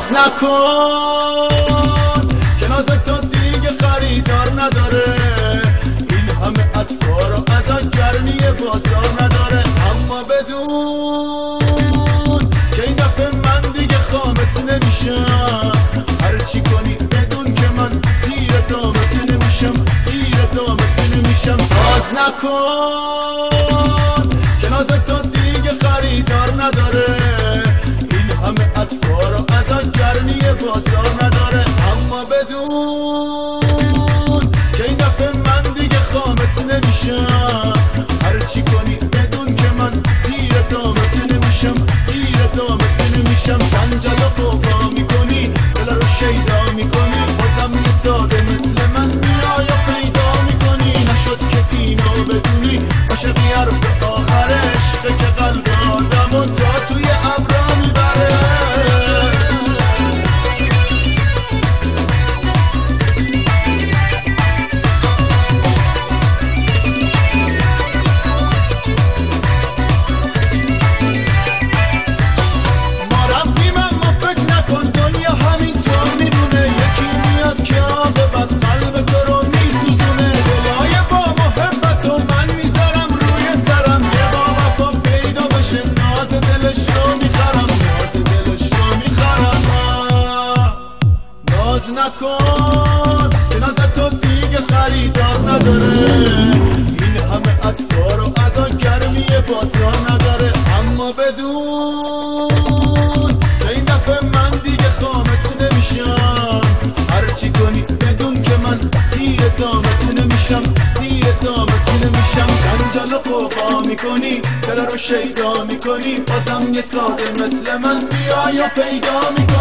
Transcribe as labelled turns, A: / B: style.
A: نکن که ناز تو دیگه خریدار نداره، این همه اطفار و ادا گرمی بازار نداره. اما بدون که این دفعه من دیگه خامت نمیشم، هرچی کنی بدون که من زیر دامت نمیشم، زیر دامت نمیشم. ناز نکن که ناز تو دیگه خریدار نداره، این همه اطفار و ادا گرمی بازار نداره. اما بدون که این دفعه من دیگه خامت نمیشم، هرچی کنی بدون که من زیر دامت نمیشم، زیر دامت نمیشم. جنجال و قوقا میکنی، دل رو شیدا میکنی، بازم یه ساده مثل من میای و پیدا میکنی. نشد که اینو بدونی عاشقی حرف آخر عشقه که قلب آدمو تا توی ابرا میبره. نکن که ناز تو دیگه خریدار نداره، این همه اطفار و ادا گرمی بازار نداره. اما بدون که این دفعه من دیگه خامت نمیشم، هرچی کنی بدون که من زیر دامت نمیشم، زیر دامت نمیشم. جنجال و قوقا میکنی، دل رو شیدا میکنی، بازم یه ساده مثل من بیای و پیدا میکنی.